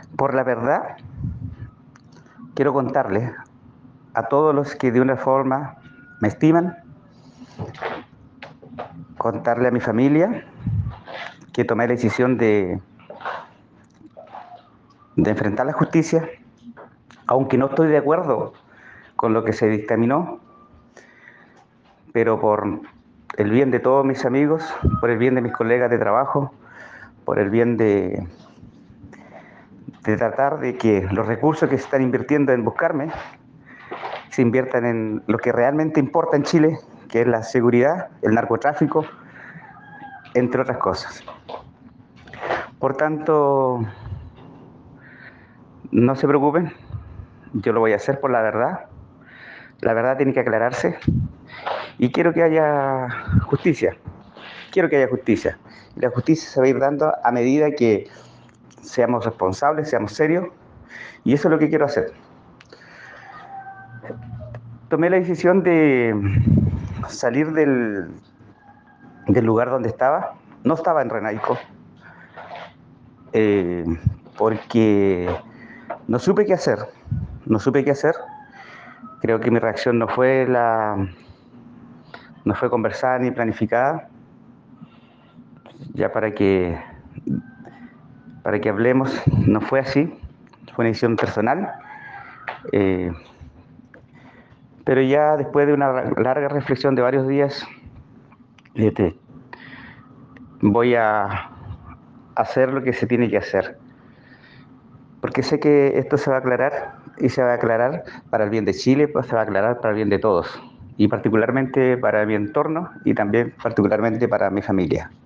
Por la verdad, quiero contarles a todos los que de una forma me estiman, contarle a mi familia que tomé la decisión de enfrentar la justicia, aunque no estoy de acuerdo con lo que se dictaminó, pero por el bien de todos mis amigos, por el bien de mis colegas de trabajo, por el bien de tratar de que los recursos que se están invirtiendo en buscarme se inviertan en lo que realmente importa en Chile, que es la seguridad, el narcotráfico, entre otras cosas. Por tanto, no se preocupen, yo lo voy a hacer por la verdad. La verdad tiene que aclararse y quiero que haya justicia. Quiero que haya justicia. Y la justicia se va a ir dando a medida que seamos responsables, seamos serios, y eso es lo que quiero hacer. Tomé la decisión de salir del lugar donde estaba. No estaba en Renaico, eh, porque no supe qué hacer. No supe qué hacer. Creo que mi reacción no fue conversada ni planificada. Ya para que hablemos, no fue así. Fue una decisión personal. Eh, pero ya después de una larga reflexión de varios días, este, voy a hacer lo que se tiene que hacer. Porque sé que esto se va a aclarar y se va a aclarar para el bien de Chile, pues se va a aclarar para el bien de todos. Y particularmente para mi entorno y también particularmente para mi familia.